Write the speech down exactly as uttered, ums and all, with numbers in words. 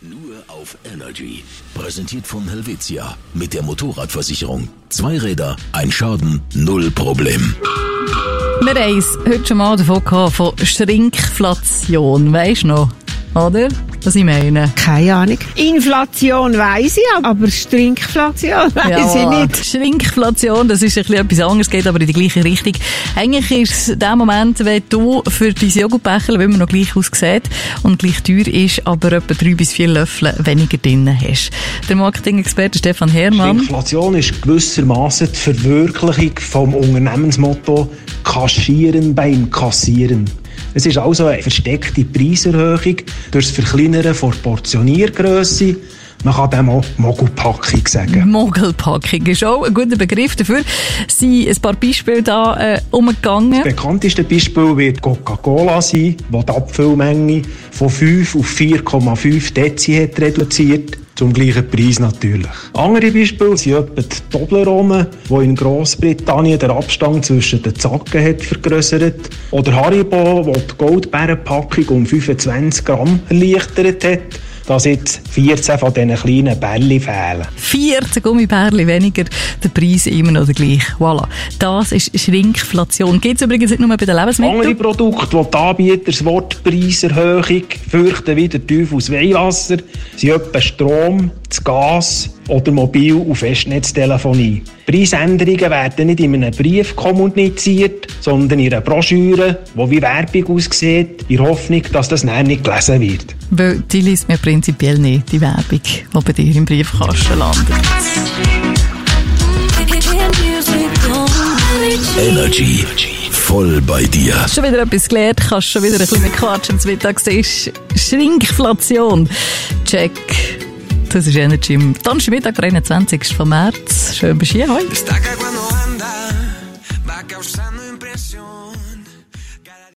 Nur auf Energy. Präsentiert von Helvetia. Mit der Motorradversicherung. Zwei Räder, ein Schaden, null Problem. Wir haben es heute schon mal davon gehabt, von Schrinkflation. Weisst du noch, oder? Was ich meine? Keine Ahnung. Inflation weiss ich, aber Schrinkflation weiss ja, ich nicht. Schrinkflation, das ist ein bisschen etwas anderes, geht aber in die gleiche Richtung. Eigentlich ist es der Moment, wenn du für dein Joghurtbecher, wenn man noch gleich aussieht und gleich teuer ist, aber etwa drei bis vier Löffel weniger drin hast. Der Marketing-Experte Stefan Herrmann. Inflation ist gewissermaßen die Verwirklichung vom Unternehmensmotto «Kaschieren beim Kassieren». Es ist also eine versteckte Preiserhöhung durch das Verkleinern von Portioniergrösse. Man kann dem auch Mogelpackung sagen. Mogelpackung ist auch ein guter Begriff dafür. Es sind ein paar Beispiele da äh, umgegangen. Das bekannteste Beispiel wird Coca-Cola sein, wo die Abfüllmenge von fünf auf vier Komma fünf Dezi hat reduziert. Zum gleichen Preis natürlich. Andere Beispiele sind etwa die Toblerone, wo in Grossbritannien der Abstand zwischen den Zacken hat vergrössert. Oder Haribo, wo die Goldbeerenpackung um fünfundzwanzig Gramm erleichtert hat, dass jetzt vierzehn von diesen kleinen Bärli fehlen. vierzehn Gummibärli weniger, der Preis immer noch der gleiche. Voilà. Das ist Schrinkflation. Gibt es übrigens nicht nur bei den Lebensmitteln. Andere Produkte, wo die Anbieter das Wort Preiserhöhung fürchten wie der Teufel aus Weihwasser, sind etwa Strom, das Gas oder Mobil- und Festnetztelefonie. Preisänderungen werden nicht in einem Brief kommuniziert, sondern in einer Broschüre, die wie Werbung aussieht, in der Hoffnung, dass das nachher nicht gelesen wird. Weil die liest mir prinzipiell nicht, die Werbung, die bei dir im Briefkasten landet. Energy. Voll bei dir. Schon wieder etwas gelernt, kannst schon wieder ein bisschen mehr quatschen zum Mittag. Siehst Schrinkflation. Check. Das ist Energy im Donnerstagmittag, der einundzwanzigsten März. Schön bei Ski heute.